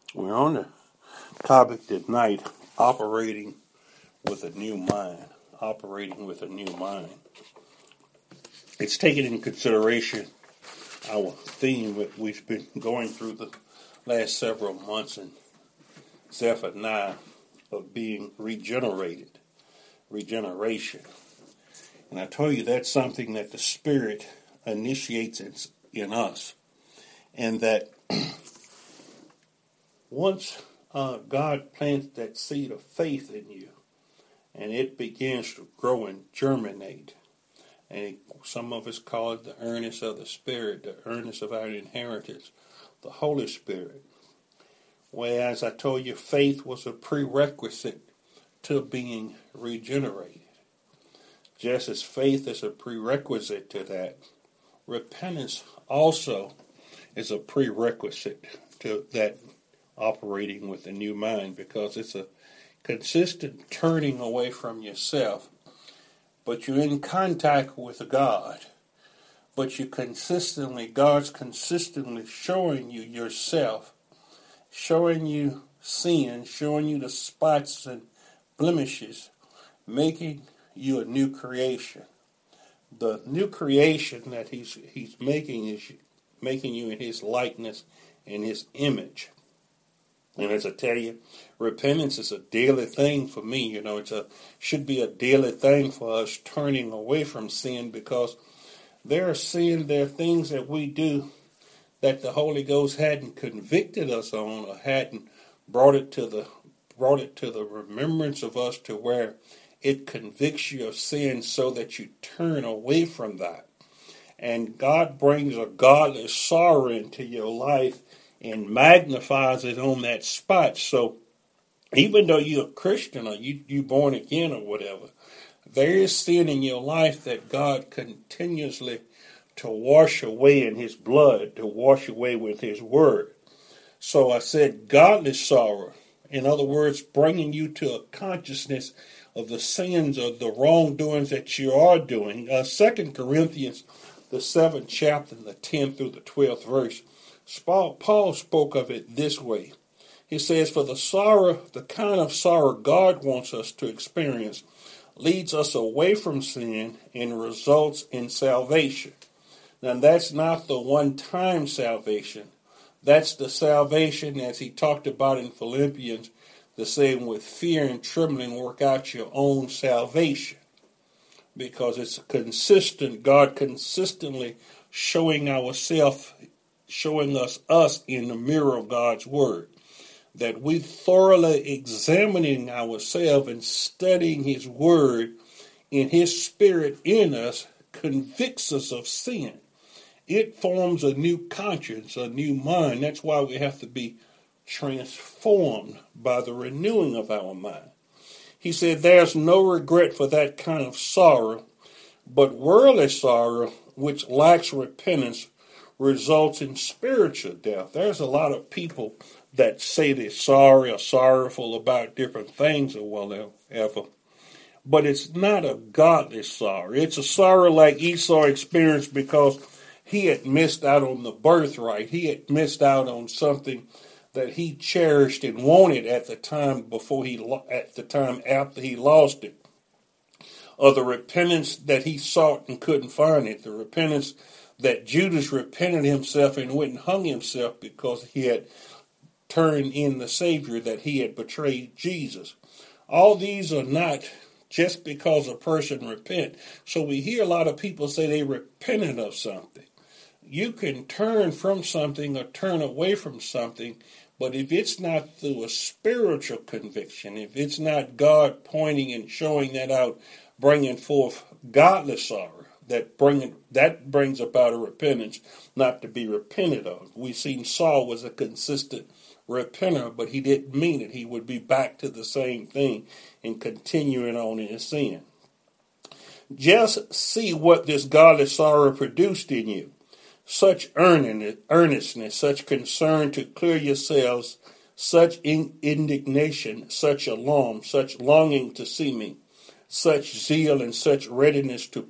We're on the topic tonight, operating with a new mind. Operating with a new mind. It's taken into consideration our theme that we've been going through the last several months in Zephaniah of being regenerated, regeneration. And I told you that's something that the Spirit initiates in us. And that once God plants that seed of faith in you, and it begins to grow and germinate, and some of us call it the earnest of the Spirit, the earnest of our inheritance, the Holy Spirit. Whereas I told you faith was a prerequisite to being regenerated. Just as faith is a prerequisite to that, repentance also is a prerequisite to that operating with a new mind, because it's a consistent turning away from yourself, but you're in contact with God, but God's consistently showing you yourself, showing you sin, showing you the spots and blemishes, making you a new creation. The new creation that he's making is making you in his likeness and his image. And as I tell you, repentance is a daily thing for me. Should be a daily thing for us, turning away from sin, because there are things that we do that the Holy Ghost hadn't convicted us on, or hadn't brought it to the remembrance of us, to where it convicts you of sin so that you turn away from that. And God brings a godly sorrow into your life and magnifies it on that spot. So even though you're a Christian, or you born again or whatever, there is sin in your life that God continuously to wash away in his blood, to wash away with his word. So I said godly sorrow. In other words, bringing you to a consciousness of the sins, of the wrongdoings that you are doing. 2 Corinthians, the 7th chapter, the 10th through the 12th verse, Paul spoke of it this way. He says, for the kind of sorrow God wants us to experience leads us away from sin and results in salvation. Now that's not the one-time salvation. That's the salvation, as he talked about in Philippians, the saying, with fear and trembling work out your own salvation. Because it's consistent, God consistently showing us in the mirror of God's word. That we thoroughly examining ourselves and studying his word in his spirit in us convicts us of sin. It forms a new conscience, a new mind. That's why we have to be transformed by the renewing of our mind. He said there's no regret for that kind of sorrow, but worldly sorrow, which lacks repentance, results in spiritual death. There's a lot of people that say they're sorry or sorrowful about different things or whatever, but it's not a godly sorrow. It's a sorrow like Esau experienced because he had missed out on the birthright. He had missed out on something that he cherished and wanted at the time after he lost it. Or the repentance that he sought and couldn't find it. The repentance that Judas repented himself and went and hung himself because he had turned in the Savior, that he had betrayed Jesus. All these are not just because a person repent. So we hear a lot of people say they repented of something. You can turn from something or turn away from something, but if it's not through a spiritual conviction, if it's not God pointing and showing that out, bringing forth godly sorrow, that brings about a repentance not to be repented of. We've seen Saul was a consistent repenter, but he didn't mean it. He would be back to the same thing and continuing on in his sin. Just see what this godly sorrow produced in you. Such earnestness, such concern to clear yourselves, such indignation, such alarm, such longing to see me, such zeal and such readiness to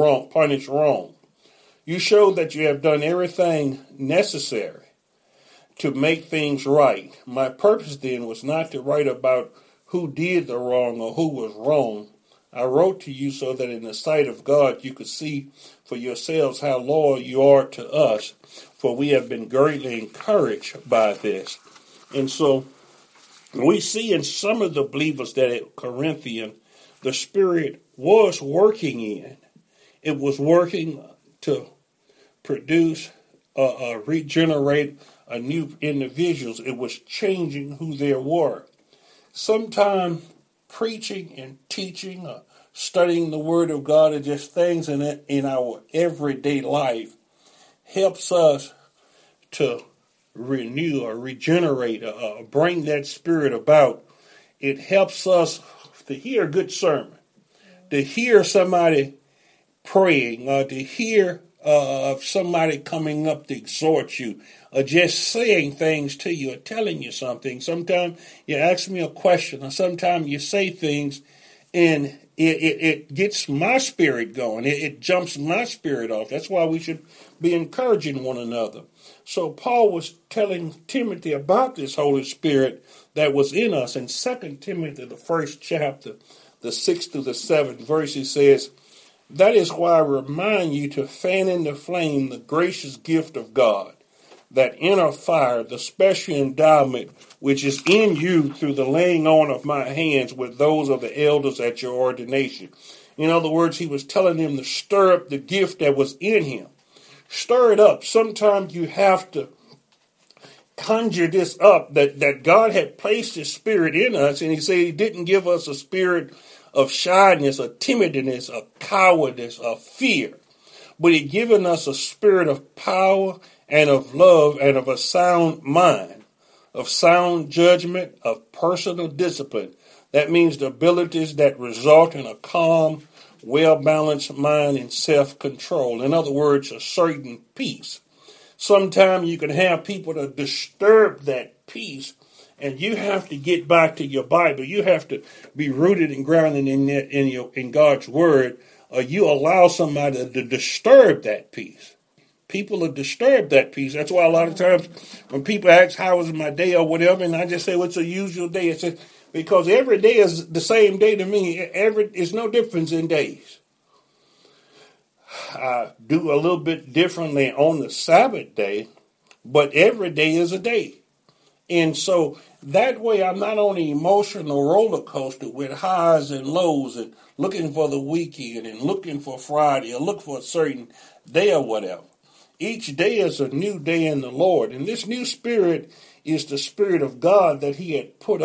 punish wrong. You show that you have done everything necessary. to make things right. My purpose then was not to write about who did the wrong or who was wrong. I wrote to you so that in the sight of God you could see for yourselves how loyal you are to us, for we have been greatly encouraged by this. And so we see in some of the believers that at Corinthian, the Spirit was working in. It was working to produce, regenerate a new individuals. It was changing who they were. Sometimes preaching and teaching, studying the Word of God, are just things in our everyday life helps us to renew or regenerate, bring that Spirit about. It helps us to hear a good sermon, to hear somebody praying, or to hear somebody coming up to exhort you, or just saying things to you, or telling you something. Sometimes you ask me a question, or sometimes you say things, and it gets my spirit going. It jumps my spirit off. That's why we should be encouraging one another. So Paul was telling Timothy about this Holy Spirit that was in us. In 2 Timothy, the 1st chapter, the 6th through the 7th verse, he says, "That is why I remind you to fan into flame the gracious gift of God, that inner fire, the special endowment which is in you through the laying on of my hands with those of the elders at your ordination." In other words, he was telling him to stir up the gift that was in him. Stir it up. Sometimes you have to conjure this up, that God had placed his Spirit in us, and he said he didn't give us a spirit of shyness, of timidness, of cowardice, of fear, but he given us a spirit of power and of love and of a sound mind, of sound judgment, of personal discipline. That means the abilities that result in a calm, well-balanced mind and self-control. In other words, a certain peace. Sometimes you can have people to disturb that peace, and you have to get back to your Bible. You have to be rooted and grounded in God's Word, or you allow somebody to disturb that peace. People will disturb that peace. That's why a lot of times when people ask, "How was my day?" or whatever, and I just say, "What's a usual day?" It says, because every day is the same day to me. It's no difference in days. I do a little bit differently on the Sabbath day, but every day is a day. And so that way I'm not on an emotional roller coaster with highs and lows and looking for the weekend and looking for Friday or look for a certain day or whatever. Each day is a new day in the Lord. And this new spirit is the Spirit of God that he had put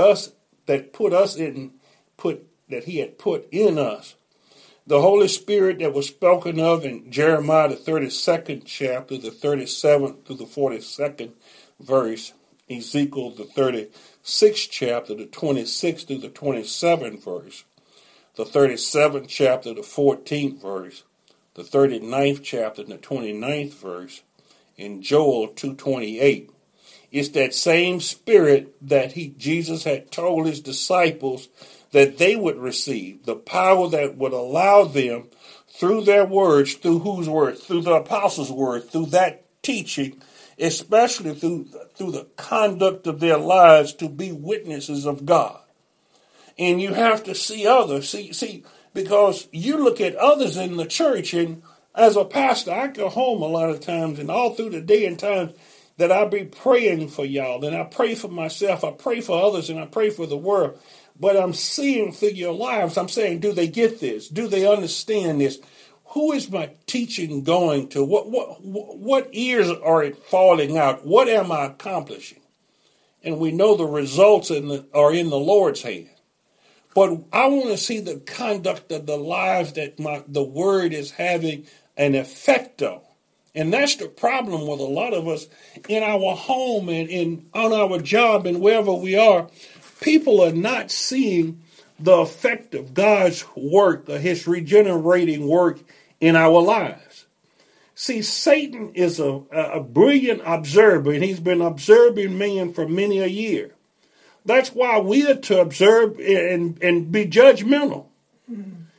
in us. The Holy Spirit that was spoken of in Jeremiah, the 32nd chapter, the 37th through the 42nd verse, Ezekiel, the 36th chapter, the 26th through the 27th verse, the 37th chapter, the 14th verse, the 39th chapter, the 29th verse, in Joel 2:28. It's that same Spirit that Jesus had told his disciples that they would receive, the power that would allow them through their words, through whose words? Through the apostles' words, through that teaching, especially through the conduct of their lives, to be witnesses of God. And you have to see others. See, because you look at others in the church, and as a pastor, I go home a lot of times, and all through the day and times that I be praying for y'all, and I pray for myself, I pray for others, and I pray for the world. But I'm seeing through your lives, I'm saying, do they get this? Do they understand this? Who is my teaching going to? What ears are it falling out? What am I accomplishing? And we know the results are in the Lord's hand. But I want to see the conduct of the lives that the Word is having an effect on. And that's the problem with a lot of us in our home and on our job and wherever we are. People are not seeing the effect of God's work, or his regenerating work in our lives. See, Satan is a brilliant observer, and he's been observing man for many a year. That's why we are to observe and be judgmental.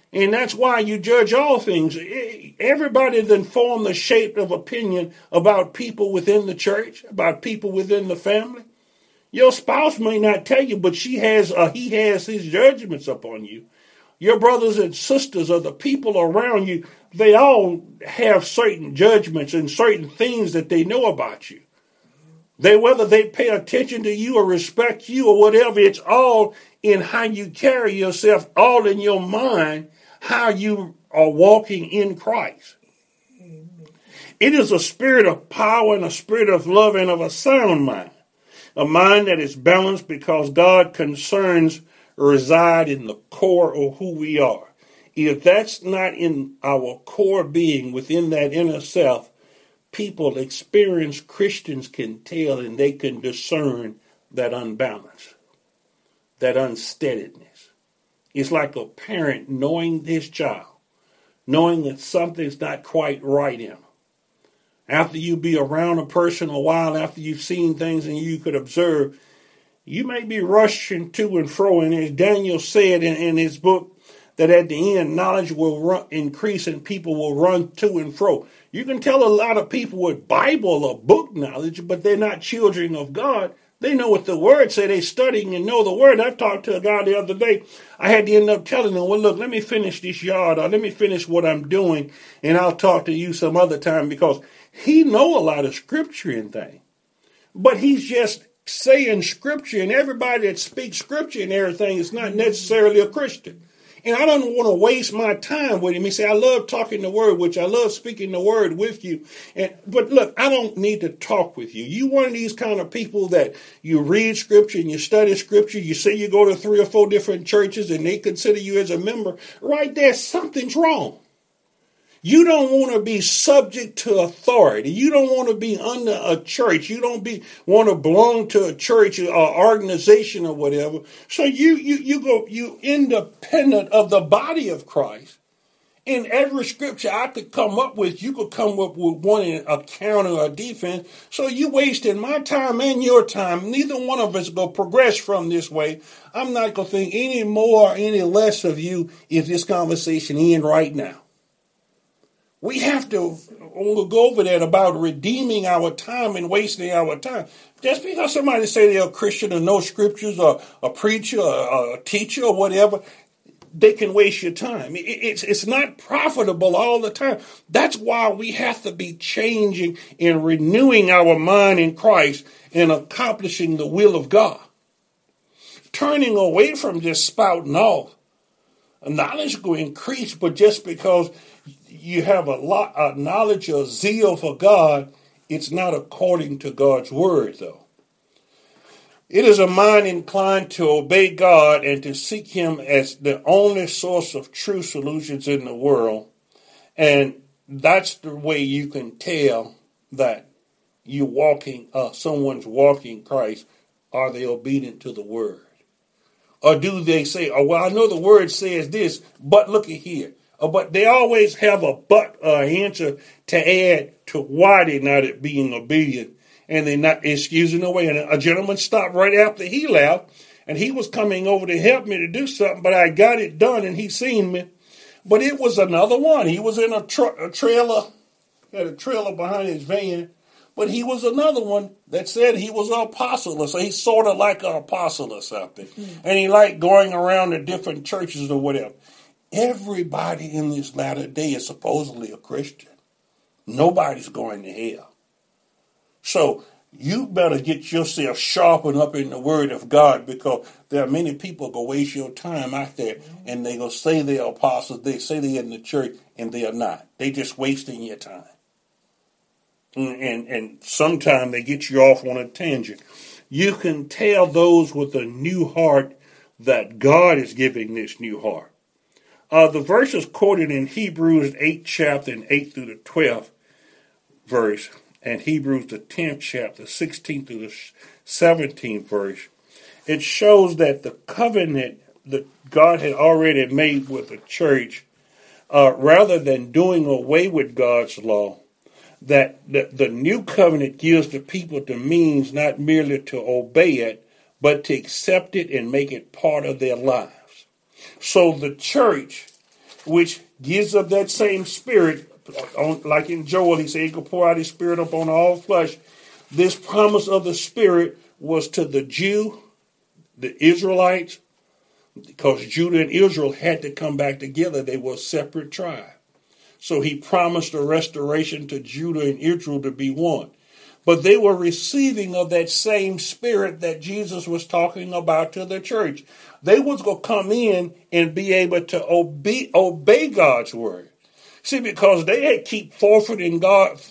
And that's why you judge all things. Everybody then form the shape of opinion about people within the church, about people within the family. Your spouse may not tell you, but he has his judgments upon you. Your brothers and sisters or the people around you, they all have certain judgments and certain things that they know about you. Whether they pay attention to you or respect you or whatever, it's all in how you carry yourself, all in your mind, how you are walking in Christ. It is a spirit of power and a spirit of love and of a sound mind. A mind that is balanced because God concerns reside in the core of who we are. If that's not in our core being, within that inner self, people, experienced Christians can tell and they can discern that unbalance, that unsteadiness. It's like a parent knowing his child, knowing that something's not quite right in them. After you be around a person a while, after you've seen things and you could observe, you may be rushing to and fro. And as Daniel said in his book, that at the end, knowledge will increase and people will run to and fro. You can tell a lot of people with Bible or book knowledge, but they're not children of God. They know what the word say. They're studying and know the word. I talked to a guy the other day. I had to end up telling him, well, look, let me finish this yard or let me finish what I'm doing and I'll talk to you some other time, because he know a lot of scripture and things. But he's just saying scripture, and everybody that speaks scripture and everything is not necessarily a Christian. And I don't want to waste my time with him. He said, I love talking the word, which I love speaking the word with you. But look, I don't need to talk with you. You one of these kind of people that you read scripture and you study scripture. You say you go to 3 or 4 different churches and they consider you as a member. Right there, something's wrong. You don't want to be subject to authority. You don't want to be under a church. You don't want to belong to a church or organization or whatever. So you independent of the body of Christ. In every scripture I could come up with, you could come up with one in a counter or defense. So you wasting my time and your time. Neither one of us going to progress from this way. I'm not going to think any more or any less of you if this conversation ends right now. We have to go over that about redeeming our time and wasting our time. Just because somebody say they're a Christian or know scriptures or a preacher or a teacher or whatever, they can waste your time. It's not profitable all the time. That's why we have to be changing and renewing our mind in Christ and accomplishing the will of God. Turning away from just spouting off. Knowledge will increase, but just because you have a lot of knowledge or zeal for God, it's not according to God's word, though. It is a mind inclined to obey God and to seek him as the only source of true solutions in the world. And that's the way you can tell that someone's walking Christ. Are they obedient to the word? Or do they say, oh, well, I know the word says this, but look at here. But they always have a but answer to add to why they're not being obedient and they're not excusing away. And a gentleman stopped right after he left, and he was coming over to help me to do something, but I got it done and he seen me. But it was another one. He was in a trailer, had a trailer behind his van, but he was another one that said he was an apostle. So he's sort of like an apostle or something. And he liked going around to different churches or whatever. Everybody in this latter day is supposedly a Christian. Nobody's going to hell. So you better get yourself sharpened up in the word of God, because there are many people who go waste your time out there and they go say they're apostles, they say they're in the church, and they are not. They just wasting your time. And sometimes they get you off on a tangent. You can tell those with a new heart that God is giving this new heart. The verse is quoted in Hebrews 8 chapter and 8 through the 12th verse, and Hebrews the 10th chapter, 16th through the 17th verse. It shows that the covenant that God had already made with the church, rather than doing away with God's law, that the new covenant gives the people the means not merely to obey it, but to accept it and make it part of their lives. So the church which gives of that same Spirit, like in Joel, he said he could pour out his Spirit upon all flesh. This promise of the Spirit was to the Jew, the Israelites, because Judah and Israel had to come back together. They were a separate tribe. So he promised a restoration to Judah and Israel to be one. But they were receiving of that same Spirit that Jesus was talking about to the church. They was going to come in and be able to obey God's word. See, because they had keep forfeiting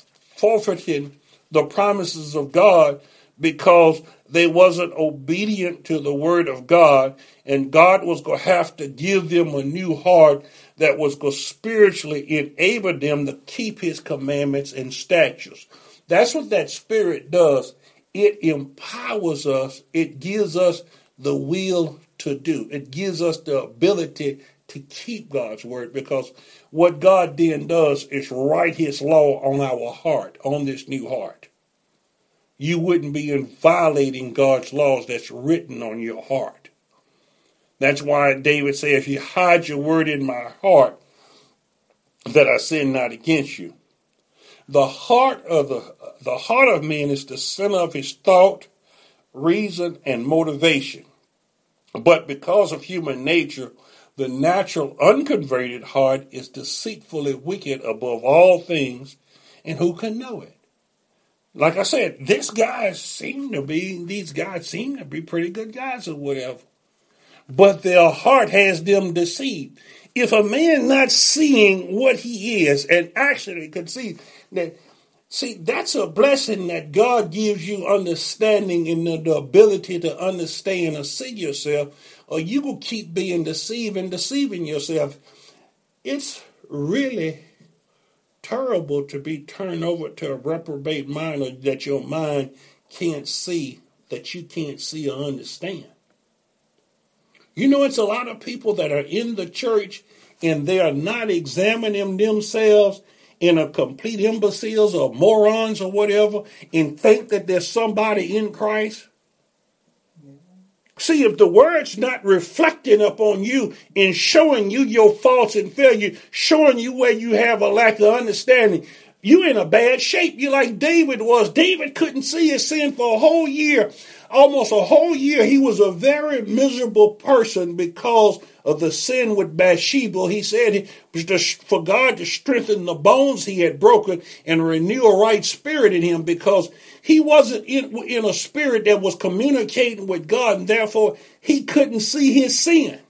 the promises of God because they wasn't obedient to the word of God, and God was going to have to give them a new heart that was going to spiritually enable them to keep his commandments and statutes. That's what that Spirit does. It empowers us. It gives us the will to do. It gives us the ability to keep God's word, because what God then does is write his law on our heart, on this new heart. You wouldn't be violating God's laws that's written on your heart. That's why David said, if you hide your word in my heart, that I sin not against you. The heart of man is the center of his thought, reason, and motivation. But because of human nature, the natural unconverted heart is deceitfully wicked above all things, and who can know it? Like I said, these guys seem to be pretty good guys or whatever. But their heart has them deceived. If a man not seeing what he is and actually can see that, that's a blessing that God gives you understanding and the ability to understand or see yourself, or you will keep being deceived and deceiving yourself. It's really terrible to be turned over to a reprobate mind, or that your mind can't see, that you can't see or understand. You know, it's a lot of people that are in the church and they are not examining themselves and are complete imbeciles or morons or whatever, and think that there's somebody in Christ. See, if the word's not reflecting upon you and showing you your faults and failure, showing you where you have a lack of understanding, you're in a bad shape. You're like David was. David couldn't see his sin for a whole year. Almost a whole year, he was a very miserable person because of the sin with Bathsheba. He said it was for God to strengthen the bones he had broken and renew a right spirit in him, because he wasn't in a spirit that was communicating with God, and therefore he couldn't see his sin.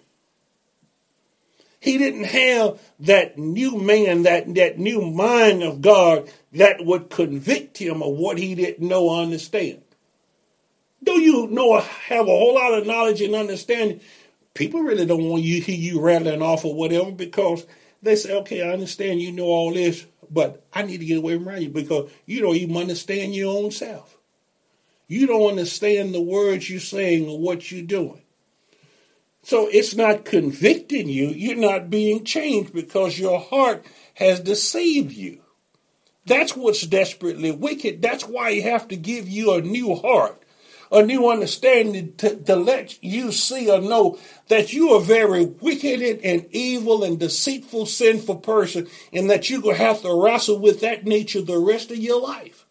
He didn't have that new man, that new mind of God that would convict him of what he didn't know or understand. Do you know, have a whole lot of knowledge and understanding? People really don't want you to hear you rattling off or whatever, because they say, okay, I understand you know all this, but I need to get away from you because you don't even understand your own self. You don't understand the words you're saying or what you're doing. So it's not convicting you. You're not being changed because your heart has deceived you. That's what's desperately wicked. That's why you have to give you a new heart, a new understanding to let you see or know that you are a very wicked and evil and deceitful, sinful person, and that you're going to have to wrestle with that nature the rest of your life.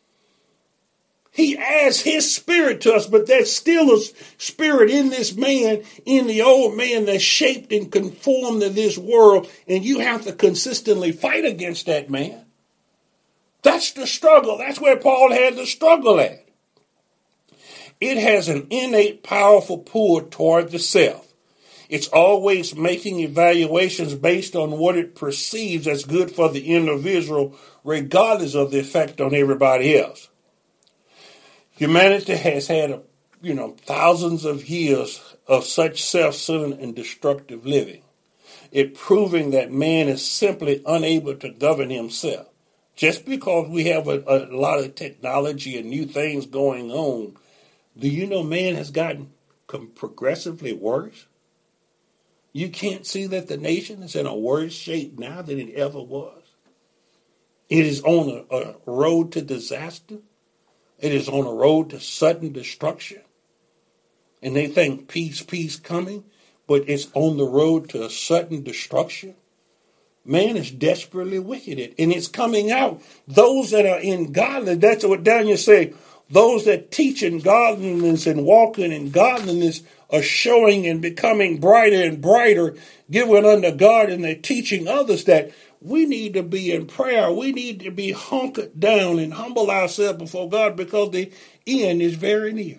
He adds his spirit to us, but there's still a spirit in this man, in the old man, that's shaped and conformed to this world, and you have to consistently fight against that man. That's the struggle. That's where Paul had the struggle at. It has an innate, powerful pull toward the self. It's always making evaluations based on what it perceives as good for the individual, regardless of the effect on everybody else. Humanity has had, thousands of years of such self-centered and destructive living. It proving that man is simply unable to govern himself. Just because we have a lot of technology and new things going on, do you know man has gotten progressively worse? You can't see that the nation is in a worse shape now than it ever was. It is on a road to disaster. It is on a road to sudden destruction. And they think peace coming, but it's on the road to a sudden destruction. Man is desperately wicked, and it's coming out. Those that are in godliness, that's what Daniel say. Those that teach in godliness and walking in godliness are showing and becoming brighter and brighter, giving unto God, and they're teaching others that we need to be in prayer. We need to be hunkered down and humble ourselves before God because the end is very near.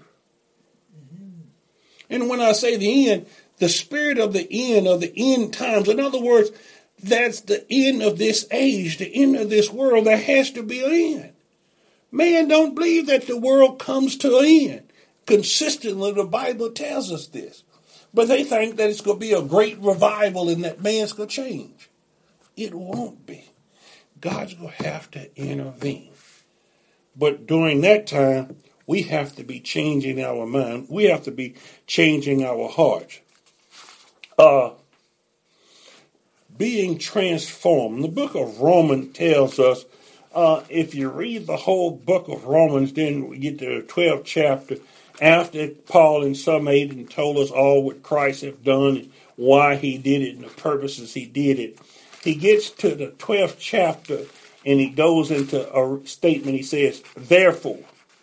And when I say the end, the spirit of the end times, in other words, that's the end of this age, the end of this world. There has to be an end. Man don't believe that the world comes to an end. Consistently, the Bible tells us this. But they think that it's going to be a great revival and that man's going to change. It won't be. God's going to have to intervene. But during that time, we have to be changing our mind. We have to be changing our hearts. Being transformed. The book of Romans tells us, if you read the whole book of Romans, then we get to the 12th chapter, after Paul and summated and told us all what Christ have done and why he did it and the purposes he did it, he gets to the 12th chapter and he goes into a statement. He says, Therefore,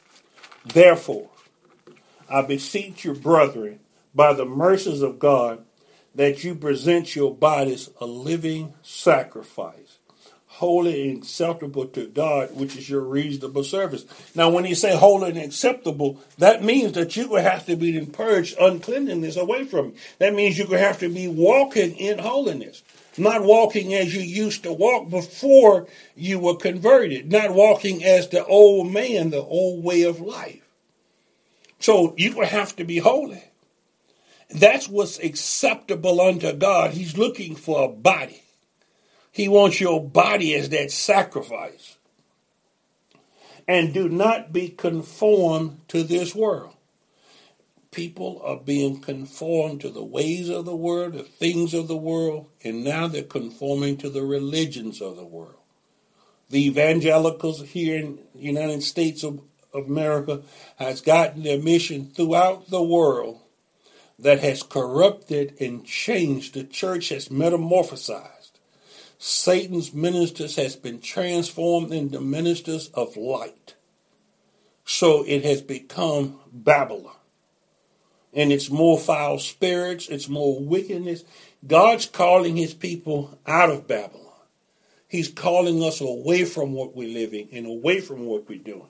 I beseech you, brethren, by the mercies of God, that you present your bodies a living sacrifice, holy and acceptable to God, which is your reasonable service. Now, when you say holy and acceptable, that means that you will have to be purged uncleanness away from you. That means you will have to be walking in holiness, not walking as you used to walk before you were converted, not walking as the old man, the old way of life. So you will have to be holy. That's what's acceptable unto God. He's looking for a body. He wants your body as that sacrifice. And do not be conformed to this world. People are being conformed to the ways of the world, the things of the world, and now they're conforming to the religions of the world. The evangelicals here in the United States of America has gotten their mission throughout the world that has corrupted and changed. The church has metamorphosized. Satan's ministers has been transformed into ministers of light. So it has become Babylon. And it's more foul spirits, it's more wickedness. God's calling his people out of Babylon. He's calling us away from what we're living and away from what we're doing.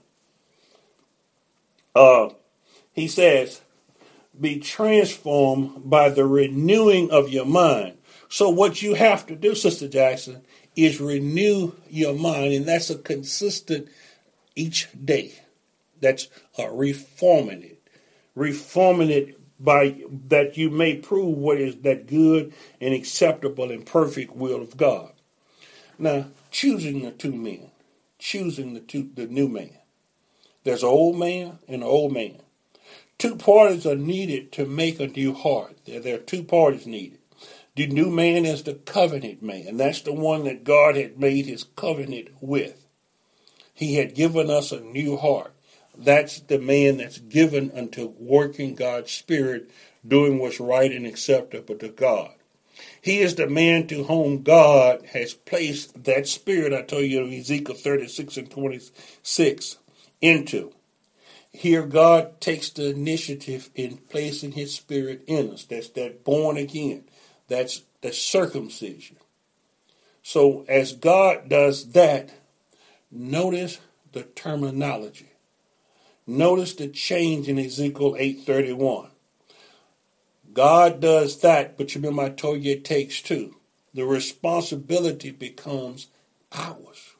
He says, be transformed by the renewing of your mind. So what you have to do, Sister Jackson, is renew your mind. And that's a consistent each day. That's reforming it. Reforming it by that you may prove what is that good and acceptable and perfect will of God. Now, choosing the two men. Choosing the new man. There's an old man and an old man. Two parties are needed to make a new heart. There are two parties needed. The new man is the covenant man. That's the one that God had made his covenant with. He had given us a new heart. That's the man that's given unto working God's Spirit, doing what's right and acceptable to God. He is the man to whom God has placed that Spirit, I told you in Ezekiel 36 and 26, into. Here God takes the initiative in placing his Spirit in us. That's that born again. That's the circumcision. So as God does that, notice the terminology. Notice the change in Ezekiel 8:31. God does that, but you remember I told you it takes two. The responsibility becomes ours.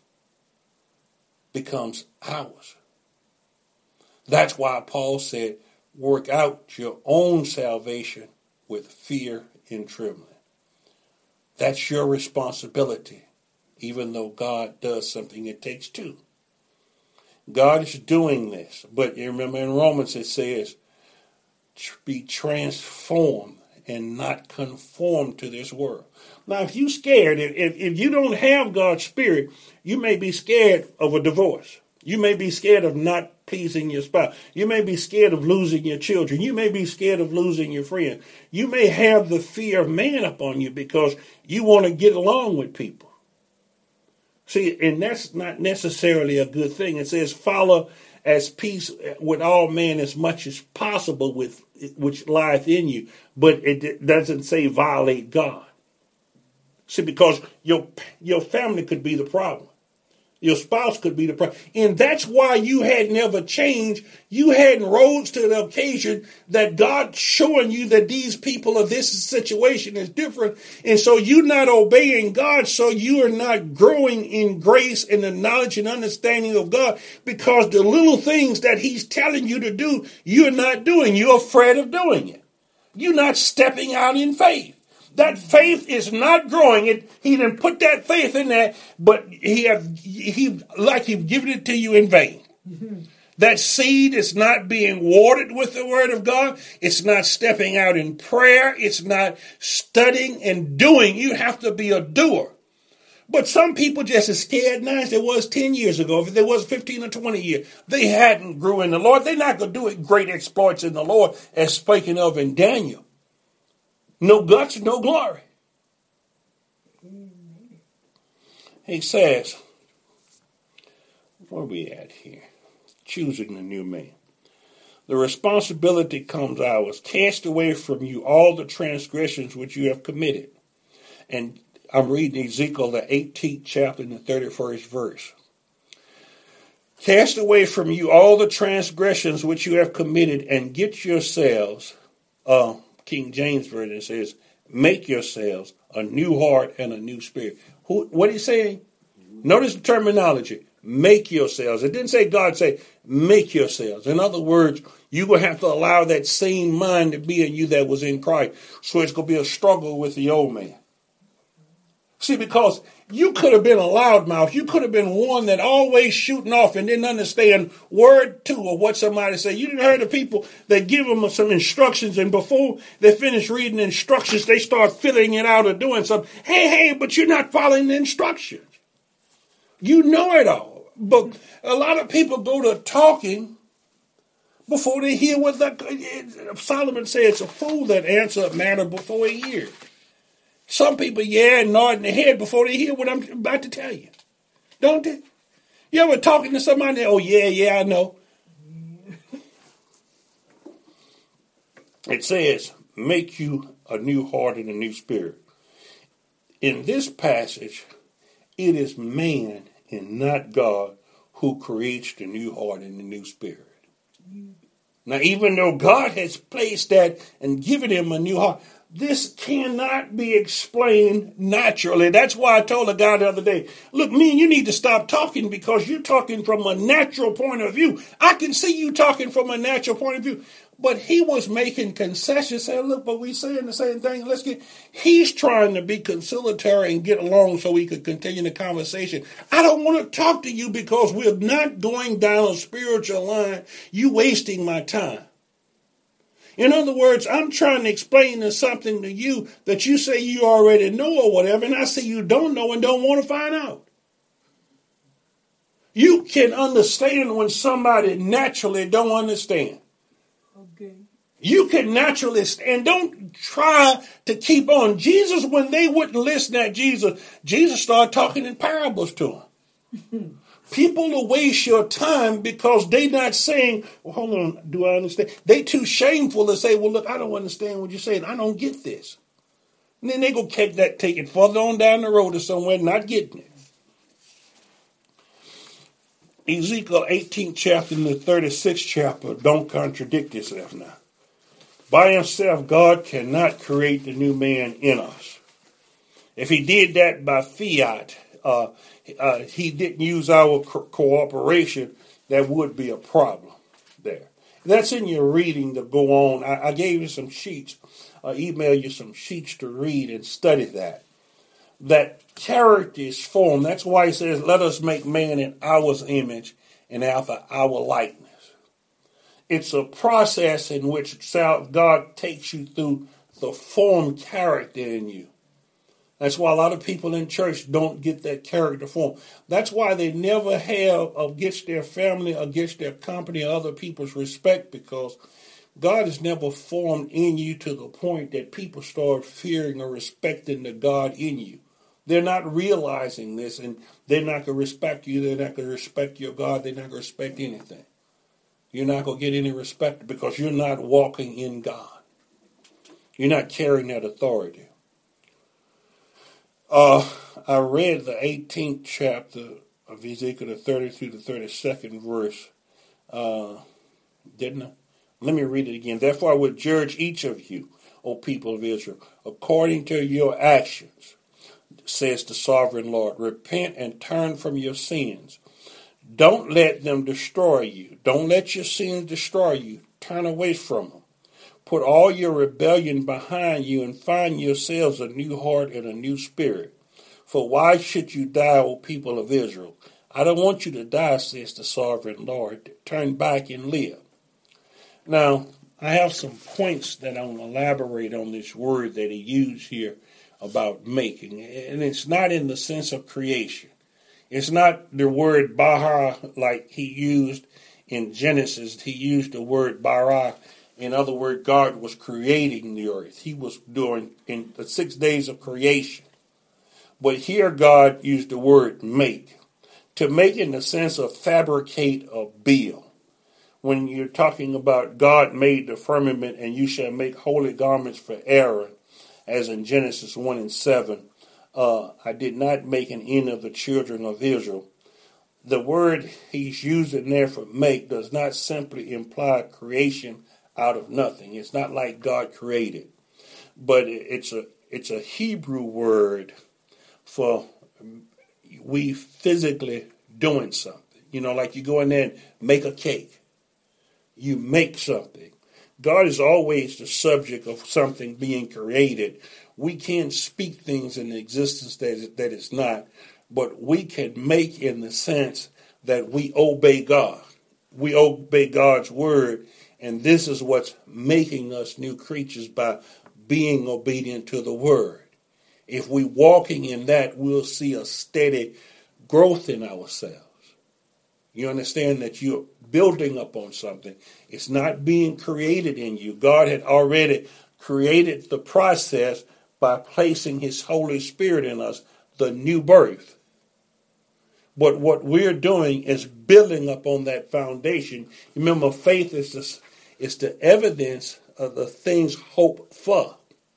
That's why Paul said, work out your own salvation with fear and trembling. That's your responsibility. Even though God does something, it takes two. God is doing this. But you remember in Romans it says, be transformed and not conformed to this world. Now, if you're scared, if you don't have God's Spirit, you may be scared of a divorce. You may be scared of not pleasing your spouse. You may be scared of losing your children. You may be scared of losing your friends. You may have the fear of man upon you because you want to get along with people. See, and that's not necessarily a good thing. It says follow as peace with all men as much as possible with which lieth in you. But it doesn't say violate God. See, because your family could be the problem. Your spouse could be the problem. And that's why you had never changed. You hadn't rose to the occasion that God showing you that these people of this situation is different. And so you're not obeying God. So you are not growing in grace and the knowledge and understanding of God because the little things that he's telling you to do, you're not doing. You're afraid of doing it. You're not stepping out in faith. That faith is not growing. He didn't put that faith in there, but he given it to you in vain. Mm-hmm. That seed is not being watered with the word of God. It's not stepping out in prayer. It's not studying and doing. You have to be a doer. But some people just as scared now as there was 10 years ago, if there was 15 or 20 years. They hadn't grew in the Lord. They're not going to do it great exploits in the Lord as spoken of in Daniel. No guts, no glory. He says, where are we at here? Choosing the new man. The responsibility comes ours. Cast away from you all the transgressions which you have committed. And I'm reading Ezekiel, the 18th chapter, and the 31st verse. Cast away from you all the transgressions which you have committed and get yourselves, King James Version says, make yourselves a new heart and a new spirit. What are you saying? Notice the terminology. Make yourselves. It didn't say God, say make yourselves. In other words, you're going to have to allow that same mind to be in you that was in Christ. So it's going to be a struggle with the old man. See, because you could have been a loudmouth. You could have been one that always shooting off and didn't understand word two of what somebody said. You didn't hear the people that give them some instructions, and before they finish reading the instructions, they start filling it out or doing something. Hey, but you're not following the instructions. You know it all. But a lot of people go to talking before they hear what Solomon said. It's a fool that answer a matter before he hears. Some people, nodding their head before they hear what I'm about to tell you. Don't they? You ever talking to somebody, oh, yeah, I know. It says, make you a new heart and a new spirit. In this passage, it is man and not God who creates the new heart and the new spirit. Now, even though God has placed that and given him a new heart, this cannot be explained naturally. That's why I told a guy the other day, look, me and you need to stop talking because you're talking from a natural point of view. I can see you talking from a natural point of view. But he was making concessions, saying, look, but we saying the same thing. He's trying to be conciliatory and get along so we could continue the conversation. I don't want to talk to you because we're not going down a spiritual line. You wasting my time. In other words, I'm trying to explain something to you that you say you already know or whatever, and I say you don't know and don't want to find out. You can understand when somebody naturally don't understand. Okay. You can naturally, and don't try to keep on. Jesus, when they wouldn't listen at Jesus started talking in parables to them. People will waste your time because they not saying, well, hold on, do I understand? They too shameful to say, well, look, I don't understand what you're saying. I don't get this. And then they go take it further on down the road or somewhere, not getting it. Ezekiel 18th chapter and the 36th chapter don't contradict itself now. By himself, God cannot create the new man in us. If he did that by fiat, he didn't use our cooperation, that would be a problem there. That's in your reading to go on. I gave you some sheets, email you some sheets to read and study that. That character is formed. That's why he says, let us make man in our image and after our likeness. It's a process in which God takes you through the formed character in you. That's why a lot of people in church don't get that character form. That's why they never have against their family, against their company, or other people's respect, because God has never formed in you to the point that people start fearing or respecting the God in you. They're not realizing this, and they're not going to respect you. They're not going to respect your God. They're not going to respect anything. You're not going to get any respect because you're not walking in God. You're not carrying that authority. I read the 18th chapter of Ezekiel, the 30th through the 32nd verse, didn't I? Let me read it again. Therefore I will judge each of you, O people of Israel, according to your actions, says the sovereign Lord. Repent and turn from your sins. Don't let them destroy you. Don't let your sins destroy you. Turn away from them. Put all your rebellion behind you and find yourselves a new heart and a new spirit. For why should you die, O people of Israel? I don't want you to die, says the sovereign Lord. Turn back and live. Now, I have some points that I want to elaborate on this word that he used here about making. And it's not in the sense of creation. It's not the word bara like he used in Genesis. He used the word bara. In other words, God was creating the earth. He was doing in the 6 days of creation. But here God used the word make. To make in the sense of fabricate or build. When you're talking about God made the firmament and you shall make holy garments for Aaron, as in Genesis 1:7, I did not make an end of the children of Israel. The word he's using there for make does not simply imply creation out of nothing. It's not like God created, but it's a Hebrew word for we physically doing something. You know, like you go in there and make a cake. You make something. God is always the subject of something being created. We can't speak things in existence that is not, but we can make in the sense that we obey God. We obey God's word. And this is what's making us new creatures by being obedient to the word. If we're walking in that, we'll see a steady growth in ourselves. You understand that you're building up on something. It's not being created in you. God had already created the process by placing his Holy Spirit in us, the new birth. But what we're doing is building up on that foundation. Remember, faith is the evidence of the things hoped for.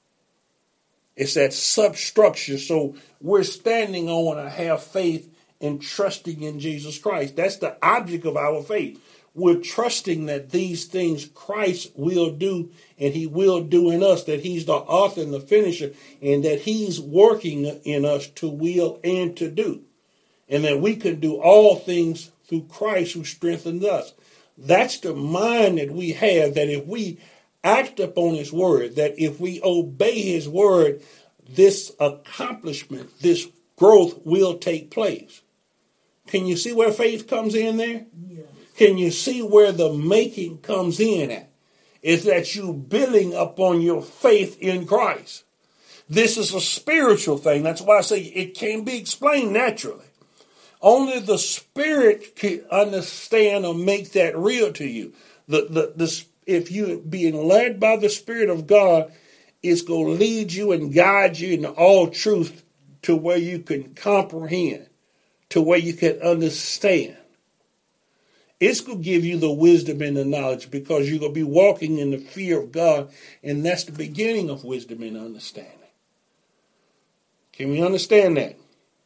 It's that substructure. So we're standing on and have faith and trusting in Jesus Christ. That's the object of our faith. We're trusting that these things Christ will do and he will do in us, that he's the author and the finisher, and that he's working in us to will and to do. And that we can do all things through Christ who strengthens us. That's the mind that we have, that if we act upon his word, that if we obey his word, this accomplishment, this growth will take place. Can you see where faith comes in there? Yeah. Can you see where the making comes in at? Is that you building upon your faith in Christ. This is a spiritual thing. That's why I say it can't be explained naturally. Only the Spirit can understand or make that real to you. If you're being led by the Spirit of God, it's going to lead you and guide you into all truth to where you can comprehend, to where you can understand. It's going to give you the wisdom and the knowledge because you're going to be walking in the fear of God, and that's the beginning of wisdom and understanding. Can we understand that?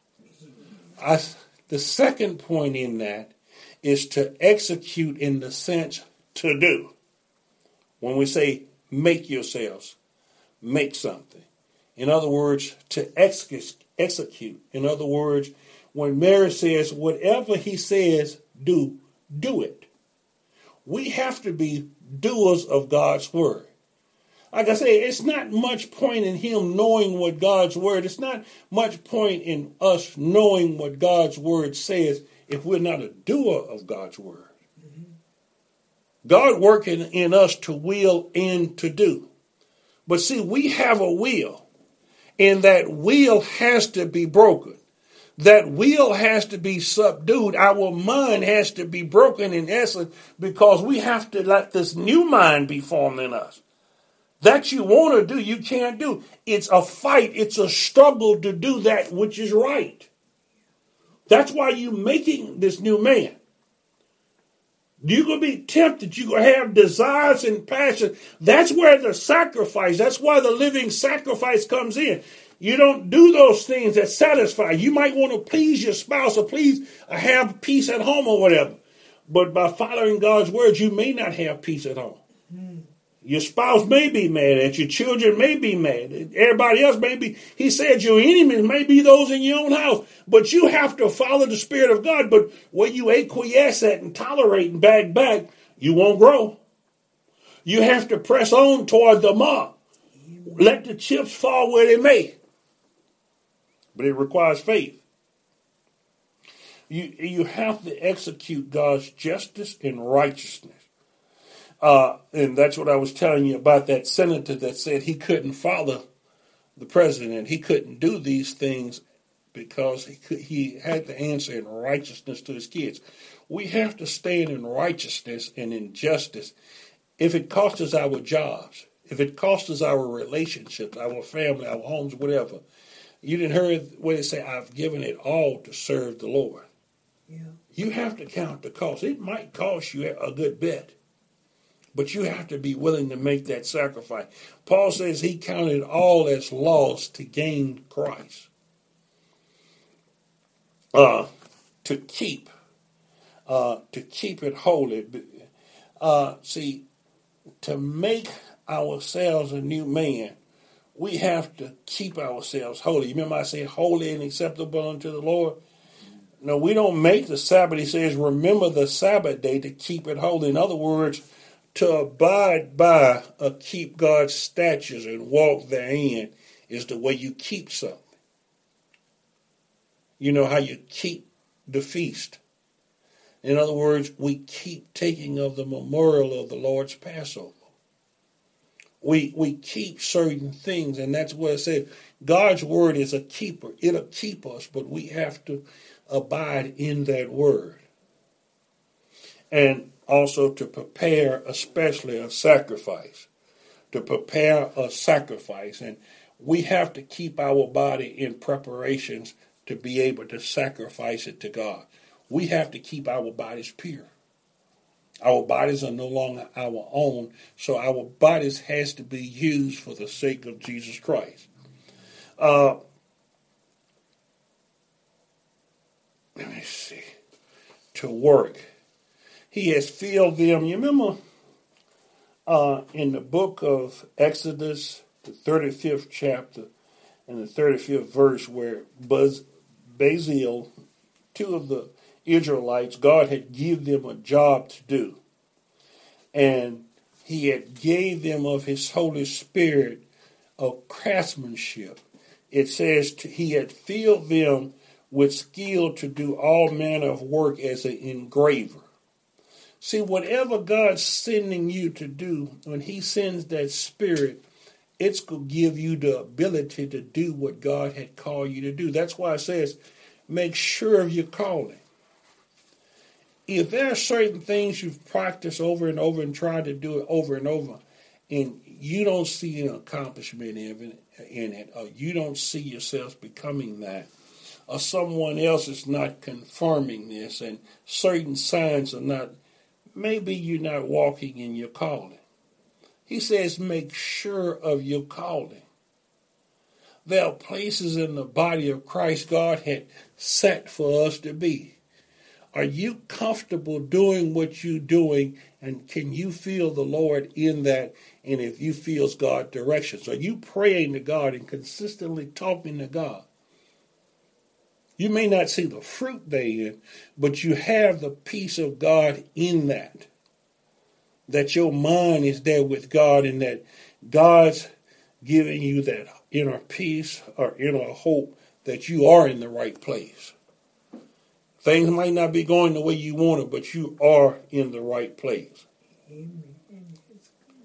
The second point in that is to execute in the sense to do. When we say make yourselves, make something. In other words, to execute. In other words, when Mary says, whatever he says, do it. We have to be doers of God's word. Like I say, it's not much point in him knowing what God's word, it's not much point in us knowing what God's word says if we're not a doer of God's word. Mm-hmm. God working in us to will and to do. But see, we have a will. And that will has to be broken. That will has to be subdued. Our mind has to be broken in essence, because we have to let this new mind be formed in us. That you want to do, you can't do. It's a fight. It's a struggle to do that which is right. That's why you're making this new man. You're going to be tempted. You're going to have desires and passion. That's where the sacrifice, that's why the living sacrifice comes in. You don't do those things that satisfy. You might want to please your spouse or have peace at home or whatever. But by following God's words, you may not have peace at home. Your spouse may be mad at you. Your children may be mad. Everybody else may be. He said your enemies may be those in your own house. But you have to follow the Spirit of God. But where you acquiesce at and tolerate and back, you won't grow. You have to press on toward the mark. Let the chips fall where they may. But it requires faith. You have to execute God's justice and righteousness. And that's what I was telling you about that senator that said he couldn't follow the president. He couldn't do these things because he had to answer in righteousness to his kids. We have to stand in righteousness and in justice. If it costs us our jobs, if it costs us our relationships, our family, our homes, whatever. You didn't hear what they say, I've given it all to serve the Lord. Yeah. You have to count the cost. It might cost you a good bit. But you have to be willing to make that sacrifice. Paul says he counted all as loss to gain Christ. To keep it holy. See, to make ourselves a new man, we have to keep ourselves holy. You remember I said holy and acceptable unto the Lord? No, we don't make the Sabbath. He says, remember the Sabbath day to keep it holy. In other words, to abide by or keep God's statutes and walk therein is the way you keep something. You know how you keep the feast. In other words, we keep taking of the memorial of the Lord's Passover. We keep certain things, and that's what it said. God's word is a keeper. It'll keep us, but we have to abide in that word. And also to prepare especially a sacrifice. To prepare a sacrifice. And we have to keep our body in preparations to be able to sacrifice it to God. We have to keep our bodies pure. Our bodies are no longer our own, so our bodies has to be used for the sake of Jesus Christ. Let me see. To work. He has filled them. You remember in the book of Exodus, the 35th chapter and the 35th verse, where Bezalel, two of the Israelites, God had given them a job to do. And he had gave them of his Holy Spirit of craftsmanship. It says he had filled them with skill to do all manner of work as an engraver. See, whatever God's sending you to do, when he sends that spirit, it's going to give you the ability to do what God had called you to do. That's why it says, make sure of your calling. If there are certain things you've practiced over and over and tried to do it over and over, and you don't see an accomplishment in it, or you don't see yourself becoming that, or someone else is not confirming this, and certain signs are not, maybe you're not walking in your calling. He says, make sure of your calling. There are places in the body of Christ God had set for us to be. Are you comfortable doing what you're doing, and can you feel the Lord in that? And if you feel God's direction, so are you praying to God and consistently talking to God? You may not see the fruit therein, but you have the peace of God in that. That your mind is there with God, and that God's giving you that inner peace or inner hope that you are in the right place. Things might not be going the way you want it, but you are in the right place.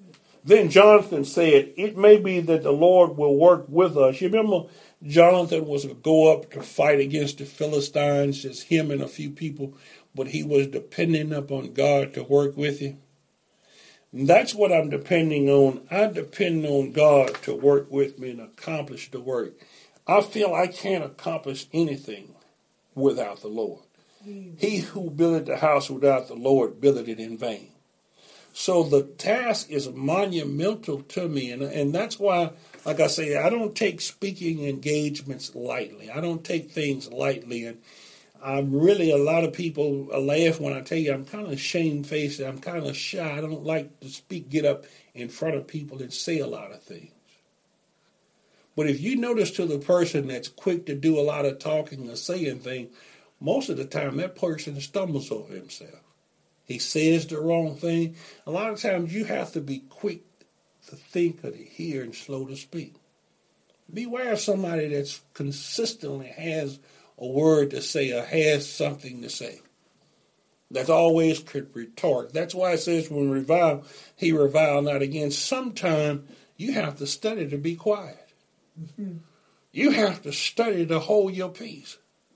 Then Jonathan said, it may be that the Lord will work with us. You remember Jonathan was to go up to fight against the Philistines, just him and a few people, but he was depending upon God to work with him. And that's what I'm depending on. I depend on God to work with me and accomplish the work. I feel I can't accomplish anything without the Lord. He who builded the house without the Lord builded it in vain. So the task is monumental to me, and that's why, like I say, I don't take speaking engagements lightly. I don't take things lightly, and I'm really, a lot of people laugh when I tell you I'm kind of shamefaced, I'm kind of shy. I don't like to get up in front of people and say a lot of things. But if you notice to the person that's quick to do a lot of talking or saying things, most of the time that person stumbles over himself. He says the wrong thing. A lot of times you have to be quick to think or to hear and slow to speak. Beware of somebody that's consistently has a word to say or has something to say. That's always rhetoric. That's why it says when revile, he revile not again. Sometimes you have to study to be quiet. Mm-hmm. You have to study to hold your peace.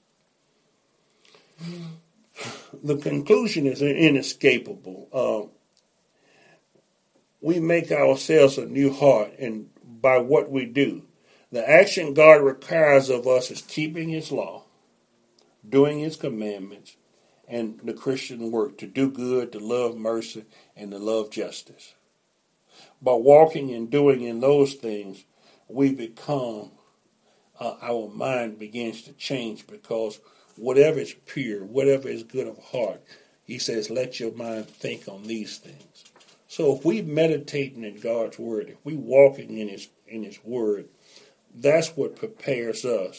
The conclusion is inescapable. We make ourselves a new heart, and by what we do. The action God requires of us is keeping His law, doing His commandments, and the Christian work, to do good, to love mercy, and to love justice. By walking and doing in those things, we become, our mind begins to change, because whatever is pure, whatever is good of heart, He says, let your mind think on these things. So if we meditating in God's word, if we walking in His word, that's what prepares us.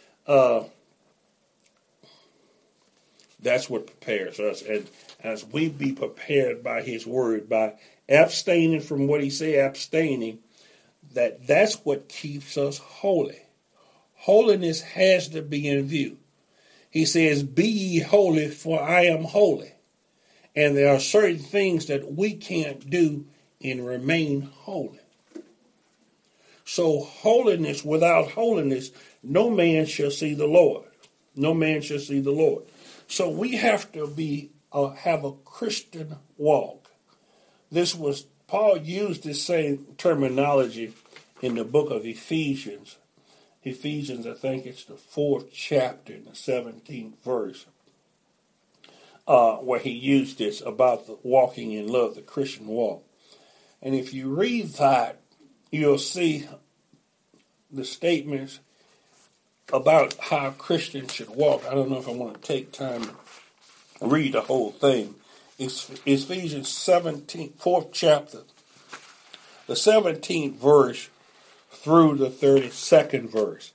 That's what prepares us. And as we be prepared by His word, by abstaining from what He said, abstaining, that's what keeps us holy. Holiness has to be in view. He says, be ye holy, for I am holy. And there are certain things that we can't do and remain holy. So holiness, without holiness, no man shall see the Lord. No man shall see the Lord. So we have to have a Christian walk. Paul used this same terminology in the book of Ephesians. Ephesians, I think it's the 4th chapter, in the 17th verse, where he used this about the walking in love, the Christian walk. And if you read that, you'll see the statements about how Christians should walk. I don't know if I want to take time to read the whole thing. It's Ephesians 4th chapter, the 17th verse through the 32nd verse.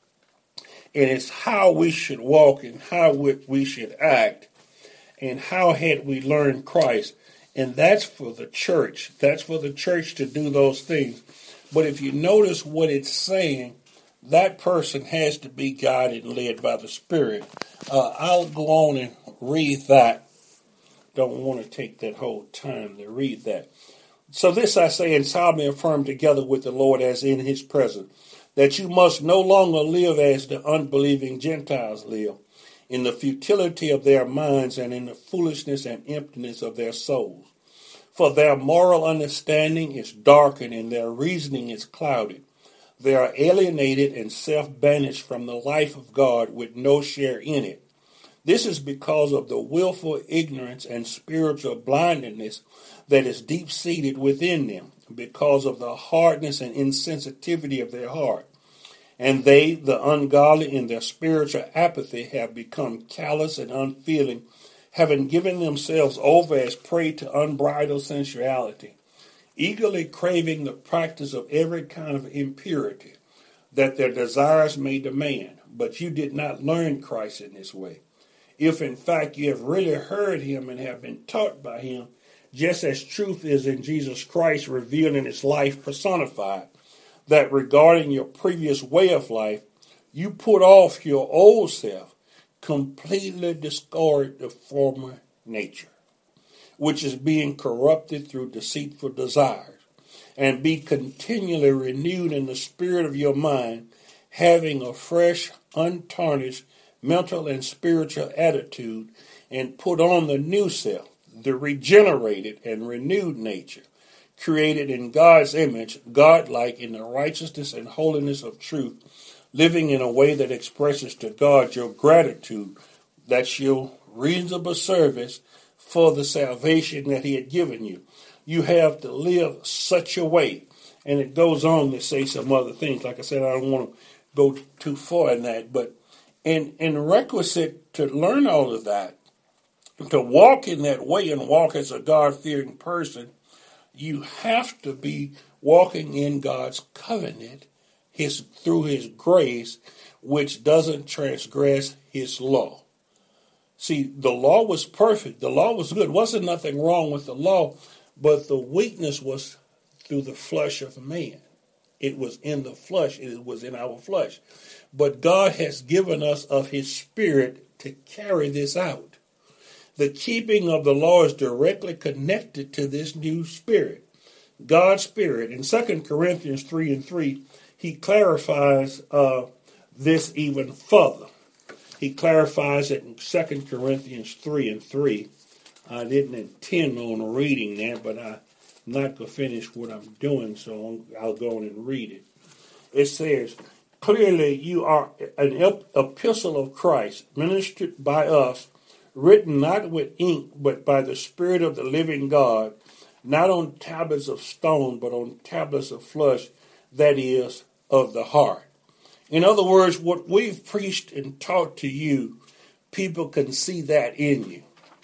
And it's how we should walk and how we should act and how had we learned Christ. And that's for the church. That's for the church to do those things. But if you notice what it's saying, that person has to be guided and led by the Spirit. I'll go on and read that. Don't want to take that whole time to read that. So this I say and solemnly affirm together with the Lord as in His presence, that you must no longer live as the unbelieving Gentiles live, in the futility of their minds and in the foolishness and emptiness of their souls. For their moral understanding is darkened and their reasoning is clouded. They are alienated and self-banished from the life of God with no share in it. This is because of the willful ignorance and spiritual blindness that is deep-seated within them, because of the hardness and insensitivity of their heart. And they, the ungodly in their spiritual apathy, have become callous and unfeeling, having given themselves over as prey to unbridled sensuality, eagerly craving the practice of every kind of impurity that their desires may demand. But you did not learn Christ in this way. If in fact you have really heard Him and have been taught by Him, just as truth is in Jesus Christ revealed in His life personified, that regarding your previous way of life, you put off your old self, completely discard the former nature, which is being corrupted through deceitful desires, and be continually renewed in the spirit of your mind, having a fresh, untarnished mental and spiritual attitude, and put on the new self, the regenerated and renewed nature, created in God's image, God-like in the righteousness and holiness of truth, living in a way that expresses to God your gratitude. That's your reasonable service for the salvation that he had given you. You have to live such a way. And it goes on to say some other things. Like I said, I don't want to go too far in that. But in requisite to learn all of that, to walk in that way and walk as a God-fearing person, you have to be walking in God's covenant, through his grace, which doesn't transgress his law. See, the law was perfect. The law was good. Wasn't nothing wrong with the law, but the weakness was through the flesh of man. It was in the flesh. It was in our flesh. But God has given us of his spirit to carry this out. The keeping of the law is directly connected to this new spirit, God's spirit. In 2 Corinthians 3:3, he clarifies this even further. He clarifies it in 2 Corinthians 3:3. I didn't intend on reading that, but I'm not going to finish what I'm doing, so I'll go on and read it. It says, clearly you are an epistle of Christ, ministered by us, written not with ink, but by the Spirit of the living God, not on tablets of stone, but on tablets of flesh, that is, of the heart. In other words, what we've preached and taught to you, people can see that in you.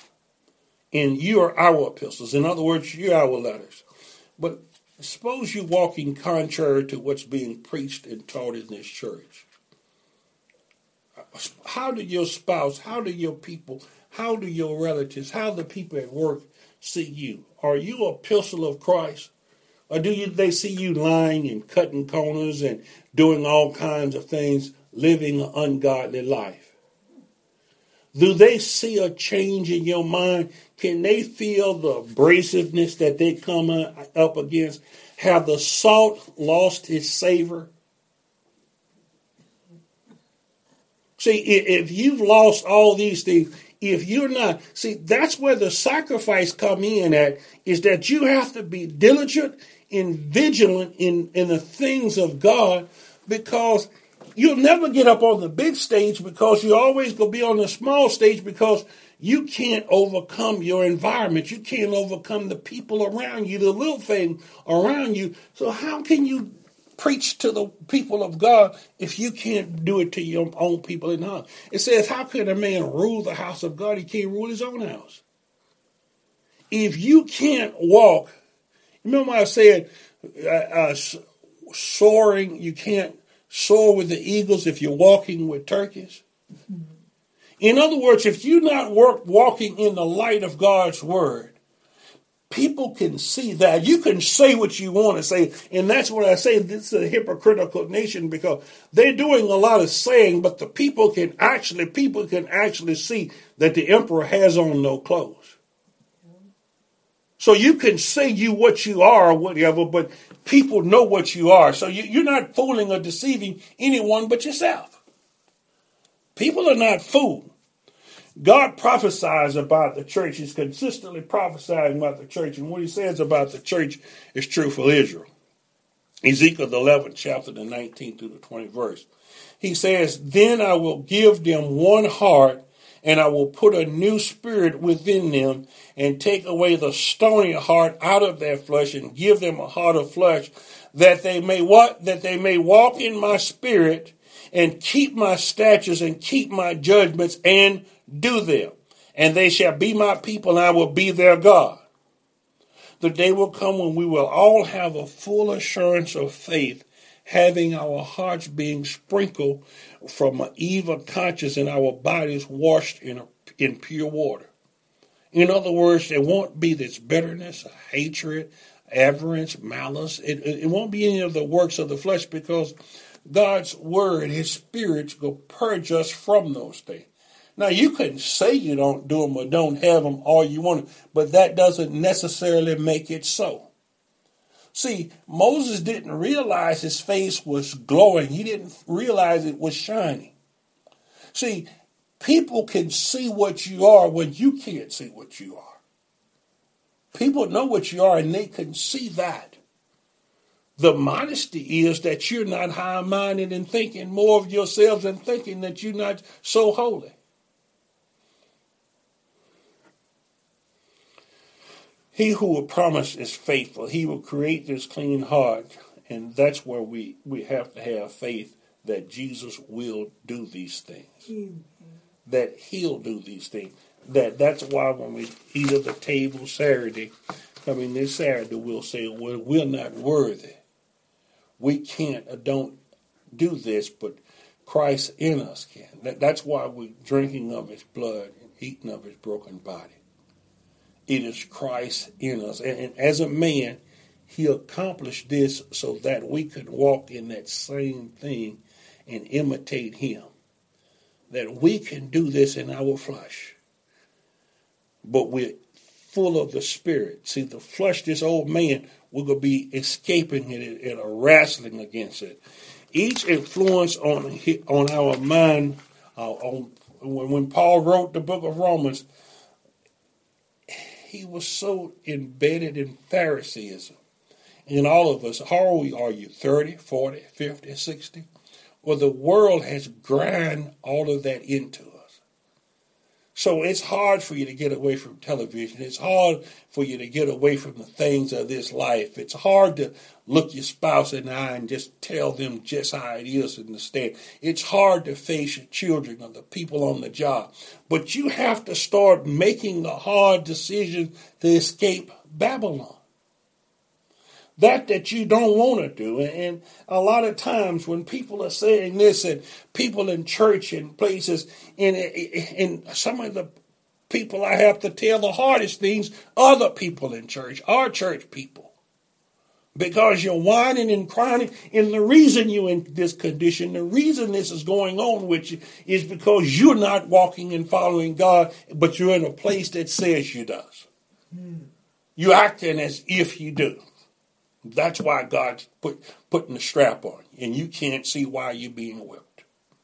And you are our epistles. In other words, you're our letters. But suppose you're walking contrary to what's being preached and taught in this church. How do your spouse, how do your people, how do your relatives, how do the people at work see you? Are you an epistle of Christ? Or do they see you lying and cutting corners and doing all kinds of things, living an ungodly life? Do they see a change in your mind? Can they feel the abrasiveness that they come up against? Have the salt lost its savor? See, if you've lost all these things, if you're not, see, that's where the sacrifice come in at, is that you have to be diligent and vigilant in the things of God, because you'll never get up on the big stage, because you're always going to be on the small stage, because you can't overcome your environment. You can't overcome the people around you, the little thing around you. So how can you preach to the people of God if you can't do it to your own people in the house? It says, how can a man rule the house of God? He can't rule his own house. If you can't walk, remember I said soaring, you can't soar with the eagles if you're walking with turkeys. In other words, if you're not walking in the light of God's word, people can see that. You can say what you want to say. And that's what I say. This is a hypocritical nation, because they're doing a lot of saying, but the people can actually see that the emperor has on no clothes. So you can say what you are or whatever, but people know what you are. So you're not fooling or deceiving anyone but yourself. People are not fooled. God prophesies about the church. He's consistently prophesying about the church. And what he says about the church is true for Israel. Ezekiel, the 11th chapter, the 19th through the 20th verse. He says, then I will give them one heart, and I will put a new spirit within them, and take away the stony heart out of their flesh, and give them a heart of flesh, that they may what? That they may walk in my spirit, and keep my statutes, and keep my judgments, and do them. And they shall be my people, and I will be their God. The day will come when we will all have a full assurance of faith, having our hearts being sprinkled from an evil conscience and our bodies washed in pure water. In other words, there won't be this bitterness, hatred, avarice, malice. It won't be any of the works of the flesh, because God's word, his spirit, will purge us from those things. Now, you can say you don't do them or don't have them all you want, but that doesn't necessarily make it so. See, Moses didn't realize his face was glowing. He didn't realize it was shining. See, people can see what you are when you can't see what you are. People know what you are and they can see that. The modesty is that you're not high-minded and thinking more of yourselves and thinking that you're not so holy. He who will promise is faithful. He will create this clean heart. And that's where we have to have faith that Jesus will do these things. That he'll do these things. That's why when we eat at the table Saturday, this Saturday, we'll say, well, we're not worthy. We can't or don't do this, but Christ in us can. That's why we're drinking of his blood and eating of his broken body. It is Christ in us. And as a man, he accomplished this so that we could walk in that same thing and imitate him. That we can do this in our flesh. But we're full of the Spirit. See, the flesh, this old man, we're going to be escaping it and wrestling against it. Each influence on our mind, when Paul wrote the book of Romans, he was so embedded in Phariseeism. And all of us, how old are you? 30, 40, 50, 60? Well, the world has ground all of that into us. So it's hard for you to get away from television. It's hard for you to get away from the things of this life. It's hard to look your spouse in the eye and just tell them just how it is in the stand. It's hard to face your children or the people on the job. But you have to start making the hard decision to escape Babylon. That you don't want to do. And a lot of times when people are saying this, and people in church and places, and some of the people I have to tell the hardest things, other people in church, our church people. Because you're whining and crying, and the reason you're in this condition, the reason this is going on with you is because you're not walking and following God, but you're in a place that says you does. You're acting as if you do. That's why God's putting the strap on you, and you can't see why you're being whipped.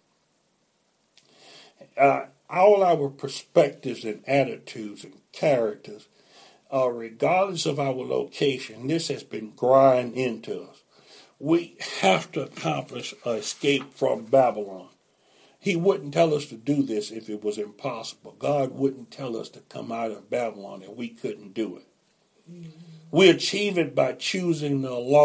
All our perspectives and attitudes and characters, regardless of our location, this has been grind into us. We have to accomplish an escape from Babylon. He wouldn't tell us to do this if it was impossible. God wouldn't tell us to come out of Babylon and we couldn't do it. We achieve it by choosing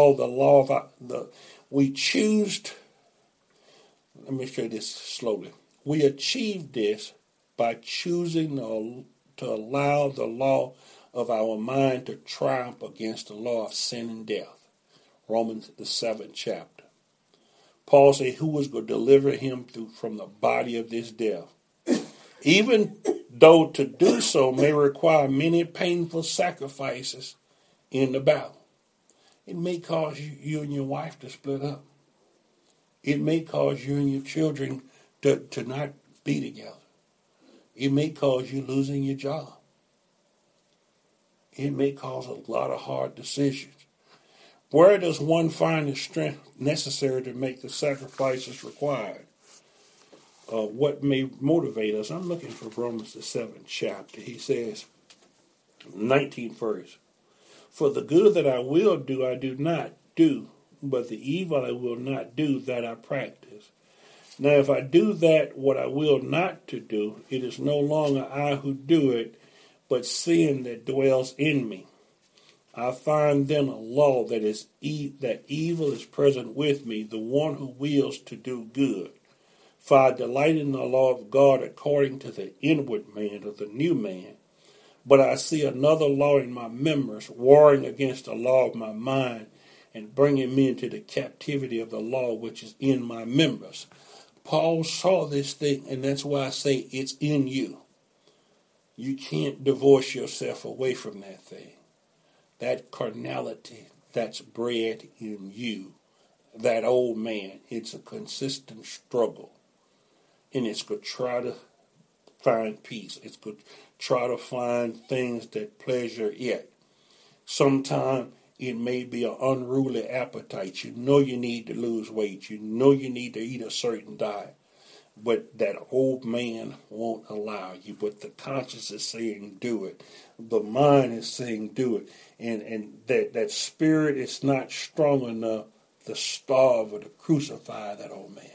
we choose, let me say this slowly. We achieve this by choosing to allow the law of our mind to triumph against the law of sin and death. Romans, the 7th chapter. Paul said, who was going to deliver him from the body of this death? Even though to do so may require many painful sacrifices in the battle. It may cause you and your wife to split up. It may cause you and your children to not be together. It may cause you losing your job. It may cause a lot of hard decisions. Where does one find the strength necessary to make the sacrifices required? What may motivate us? I'm looking for Romans the 7th chapter. He says, 19th verse. For the good that I will do, I do not do, but the evil I will not do, that I practice. Now if I do that what I will not to do, it is no longer I who do it, but sin that dwells in me. I find then a law that that evil is present with me, the one who wills to do good. For I delight in the law of God according to the inward man, or the new man. But I see another law in my members, warring against the law of my mind, and bringing me into the captivity of the law which is in my members. Paul saw this thing, and that's why I say it's in you. You can't divorce yourself away from that thing. That carnality that's bred in you, that old man, it's a consistent struggle. And it's going to try to find peace. It's going to try to find things that pleasure it. Sometimes It may be an unruly appetite. You know you need to lose weight. You know you need to eat a certain diet. But that old man won't allow you. But the conscience is saying do it. The mind is saying do it. And that spirit is not strong enough to starve or to crucify that old man.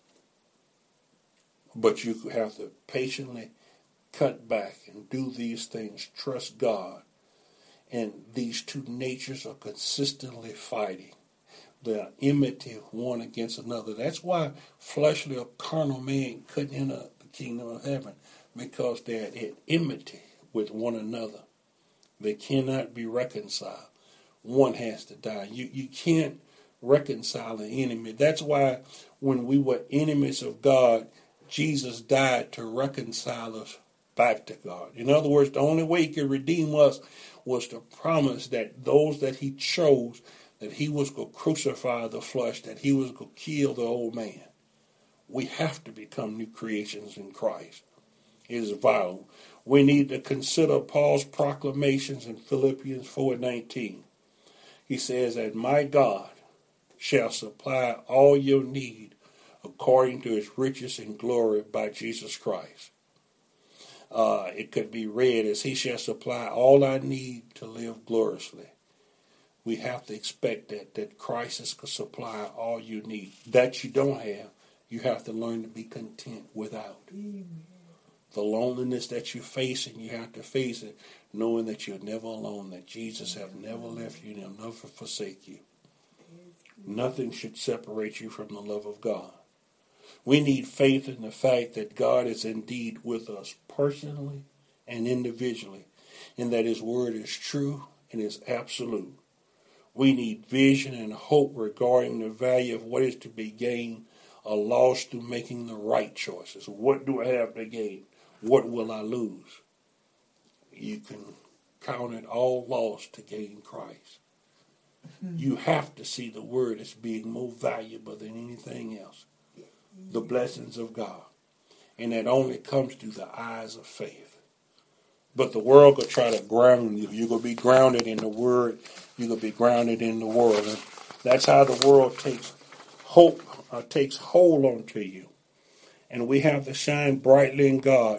But you have to patiently cut back and do these things. Trust God. And these two natures are consistently fighting. They are enmity one against another. That's why fleshly or carnal man couldn't enter the kingdom of heaven, because they're at enmity with one another. They cannot be reconciled. One has to die. You can't reconcile an enemy. That's why when we were enemies of God, Jesus died to reconcile us back to God. In other words, the only way he could redeem us was to promise that those that he chose, that he was going to crucify the flesh, that he was going to kill the old man. We have to become new creations in Christ. It is vital. We need to consider Paul's proclamations in Philippians 4:19. He says that my God shall supply all your need according to his riches and glory by Jesus Christ. It could be read as he shall supply all I need to live gloriously. We have to expect that Christ is going to supply all you need. That you don't have, you have to learn to be content without. Amen. The loneliness that you're facing, you have to face it, knowing that you're never alone, that Jesus has never left you and he'll never forsake you. Nothing should separate you from the love of God. We need faith in the fact that God is indeed with us personally and individually, and that his word is true and is absolute. We need vision and hope regarding the value of what is to be gained or lost through making the right choices. What do I have to gain? What will I lose? You can count it all lost to gain Christ. You have to see the word as being more valuable than anything else. The blessings of God. And that only comes through the eyes of faith. But the world could try to ground you. You're going to be grounded in the word. You're going to be grounded in the world. And that's how the world takes hope, takes hold onto you. And we have to shine brightly in God.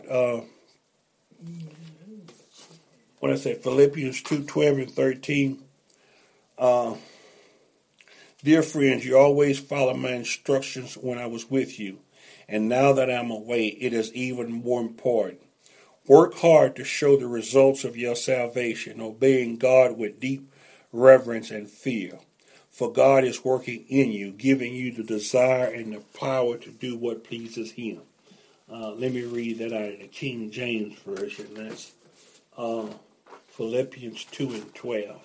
What I said, Philippians 2:12 and 13. Dear friends, you always follow my instructions when I was with you. And now that I'm away, it is even more important. Work hard to show the results of your salvation, obeying God with deep reverence and fear. For God is working in you, giving you the desire and the power to do what pleases him. Let me read that out of the King James Version. That's Philippians 2 and 12.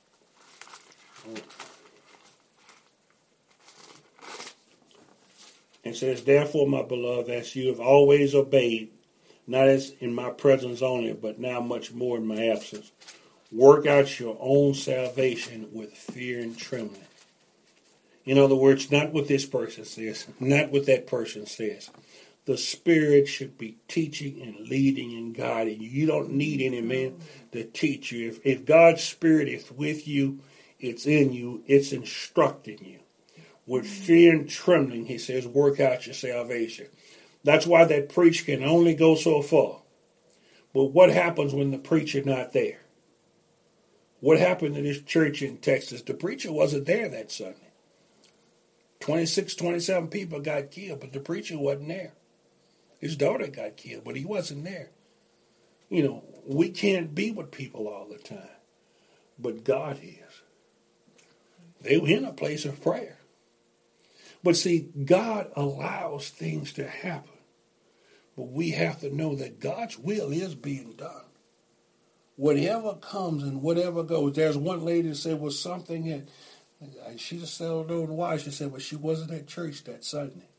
It says, therefore, my beloved, as you have always obeyed, not as in my presence only, but now much more in my absence, work out your own salvation with fear and trembling. In other words, not what this person says, not what that person says. The Spirit should be teaching and leading and guiding you. You don't need any man to teach you. If God's Spirit is with you, it's in you, it's instructing you. With fear and trembling, he says, work out your salvation. That's why that preach can only go so far. But what happens when the preacher not there? What happened to this church in Texas? The preacher wasn't there that Sunday. 26, 27 people got killed, but the preacher wasn't there. His daughter got killed, but he wasn't there. You know, we can't be with people all the time, but God is. They were in a place of prayer. But see, God allows things to happen. But we have to know that God's will is being done. Whatever comes and whatever goes. There's one lady that said was something that she just said, I don't know why. She said, but she wasn't at church that Sunday.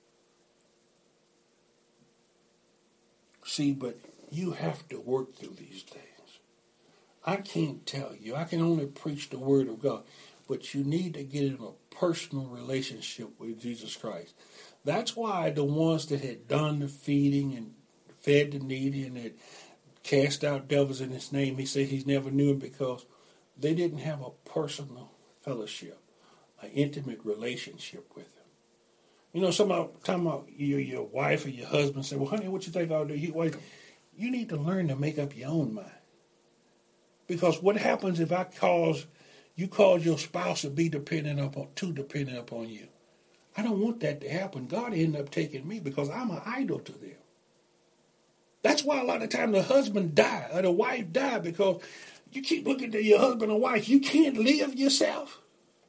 See, but you have to work through these things. I can't tell you. I can only preach the word of God. But you need to get in a personal relationship with Jesus Christ. That's why the ones that had done the feeding and fed the needy and had cast out devils in his name, he said he's never knew him, because they didn't have a personal fellowship, an intimate relationship with him. You know, somebody talking about your wife or your husband say, well, honey, what you think I'll do? You need to learn to make up your own mind. Because what happens if you cause your spouse to be too dependent upon you? I don't want that to happen. God ended up taking me because I'm an idol to them. That's why a lot of times the husband die or the wife die, because you keep looking to your husband or wife. You can't live yourself.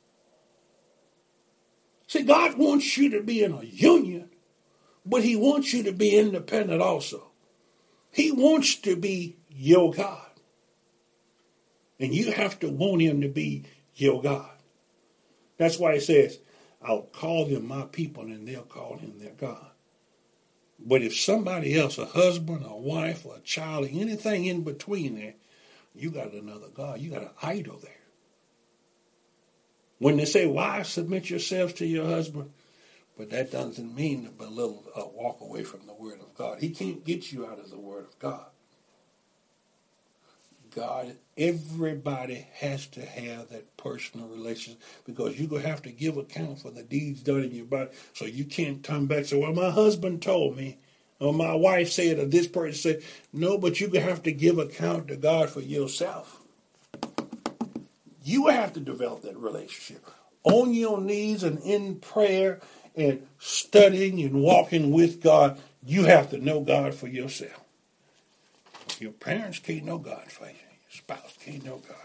See, God wants you to be in a union, but he wants you to be independent also. He wants to be your God. And you have to want him to be your God. That's why it says, I'll call them my people and they'll call him their God. But if somebody else, a husband, a wife, or a child, or anything in between there, you got another God. You got an idol there. When they say, wives, submit yourselves to your husband, but that doesn't mean to belittle or walk away from the word of God. He can't get you out of the word of God. Everybody has to have that personal relationship, because you're going to have to give account for the deeds done in your body. So you can't come back and say, well, my husband told me, or my wife said, or this person said. No, but you're going to have to give account to God for yourself. You have to develop that relationship on your knees and in prayer and studying and walking with God. You have to know God for yourself. Your parents can't know God for you. Your spouse can't know God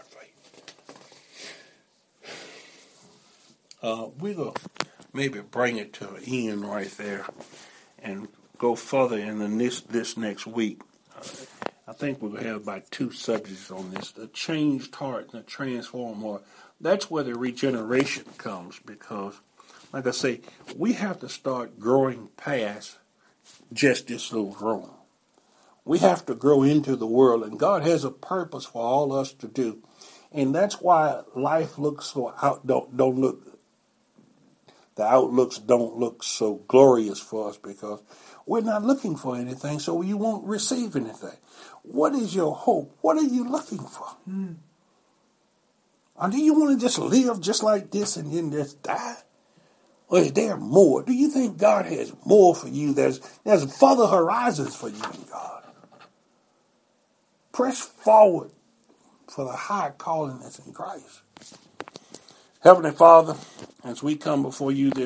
for you. We're going to maybe bring it to an end right there and go further in this next week. I think we're going to have about 2 subjects on this. The changed heart and the transformed heart. That's where the regeneration comes, because, like I say, we have to start growing past just this little room. We have to grow into the world, and God has a purpose for all us to do. And that's why life looks so the outlooks don't look so glorious for us, because we're not looking for anything, so you won't receive anything. What is your hope? What are you looking for? Or do you want to just live just like this and then just die? Or is there more? Do you think God has more for you? There's further horizons for you in God. Press forward for the high calling that's in Christ. Heavenly Father, as we come before you this